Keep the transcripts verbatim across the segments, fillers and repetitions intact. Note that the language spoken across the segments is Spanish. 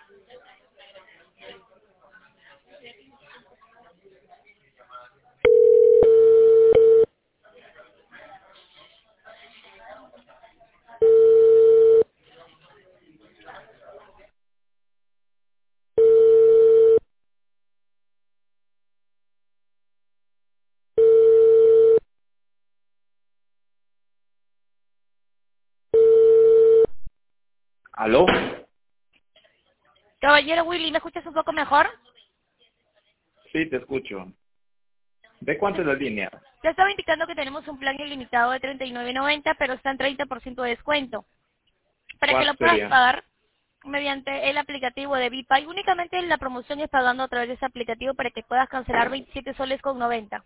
¿Aló? Caballero Willy, ¿me escuchas un poco mejor? Sí, te escucho. ¿De cuánto es la línea? Te estaba indicando que tenemos un plan ilimitado de treinta y nueve noventa, pero está en treinta por ciento de descuento. Para que ¿Cuánto lo puedas sería? pagar mediante el aplicativo de ViPay. Únicamente la promoción es pagando a través de ese aplicativo para que puedas cancelar veintisiete soles con noventa.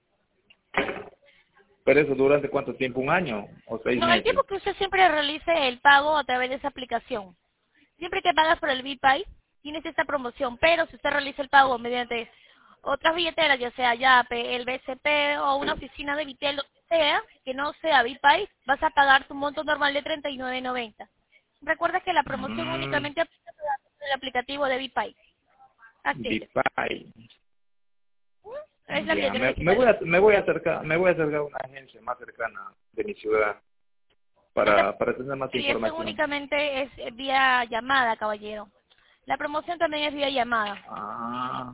¿Pero eso durante cuánto tiempo? ¿Un año o seis No, el meses? tiempo que usted siempre realice el pago a través de esa aplicación. Siempre que pagas por el ViPay, tienes esta promoción, pero si usted realiza el pago mediante otras billeteras, ya sea Yape, el B C P o una oficina de Vitel, lo que sea, que no sea ViPay, vas a pagar tu monto normal de treinta y nueve noventa. Recuerda que la promoción Mm, únicamente aplica en el aplicativo de ViPay. Así es. Dipay. Es la Ya, billetera me, me digital. voy a me voy a acercar me voy a acercar a una agencia más cercana de mi ciudad No te para para tener más y eso información. únicamente es eh, vía llamada, caballero. La promoción también es vía llamada. Ah,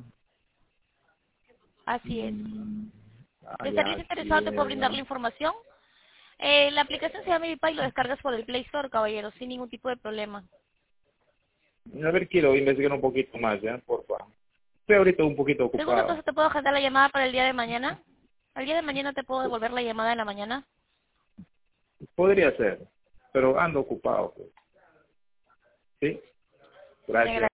Así es. mm, ah, ¿Estarías ya, interesado? sí. ¿Te puedo brindar eh, la información? Eh, la aplicación se llama ViPay y lo descargas por el Play Store, caballero, sin ningún tipo de problema. A ver, quiero investigar un poquito más, ¿ya? Por favor. Estoy ahorita un poquito Segundo, ocupado. entonces, ¿te puedo agendar la llamada para el día de mañana? ¿Al día de mañana te puedo devolver la llamada en la mañana? Podría ser, pero ando ocupado, pues. ¿Sí? Le Gracias.